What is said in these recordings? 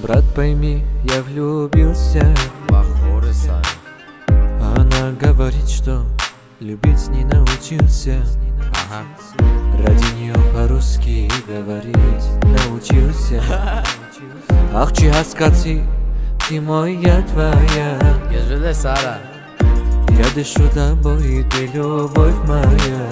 Брат, пойми, я влюбился. Она говорит, что любить не научился. Ради нее по-русски говорить научился. Ах, чихаскаци, ты моя, твоя. Я дышу тобой, и ты любовь моя.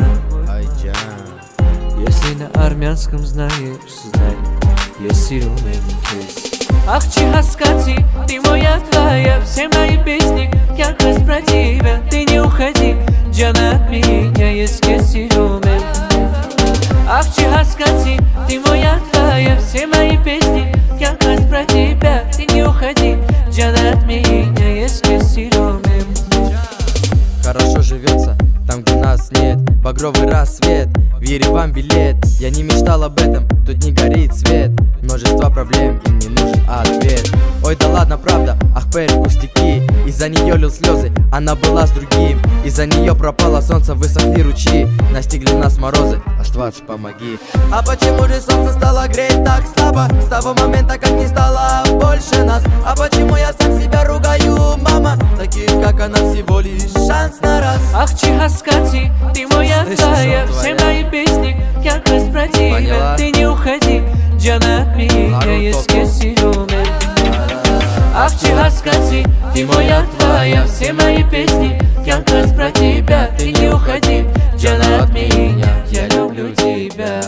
Если на армянском знаешь, знай, я силен кейс. Ах, чихаскаци, ты моя, твоя. Все мои песни как раз про тебя. Ты не уходи, Джана, от меня, если силен. Ах, чихаскаци, ты моя, твоя. Все мои песни как раз про тебя. Ты не уходи, Джана, от меня, если силен. Хорошо живется там, где нас нет. Багровый рассвет, в Ереван билет. Я не мечтал об этом, тут не горит свет. Множество проблем, им не нужен ответ. Ой, да ладно, правда, ах, Перри, пустяки. Из-за нее лил слезы, она была с другим. Из-за нее пропало солнце, высохли ручьи. Настигли нас морозы, оставаться помоги. А почему же солнце стало греть так слабо? С того момента, как не стало больше нас. А почему я сам себя ругаю, мама? Таких, как она, всего лишь шанс на раз. Ах, чихаскаци, ты моя, твоя. Все мои песни как раз про тебя. Ты не уходи, Джана, от меня, если силен. Ах, чихаскаци, ты моя, твоя. Все мои песни как раз про тебя. Ты не уходи, Джана, от меня, я люблю тебя.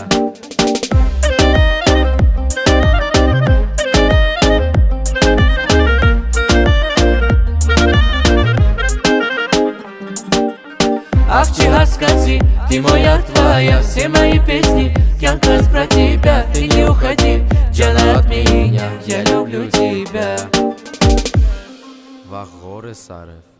Ах, чихаскаци, ты моя, твоя. Все мои песни как раз про тебя. Ты не уходи, Джана, от меня, я люблю тебя. Вахгоры Сарев.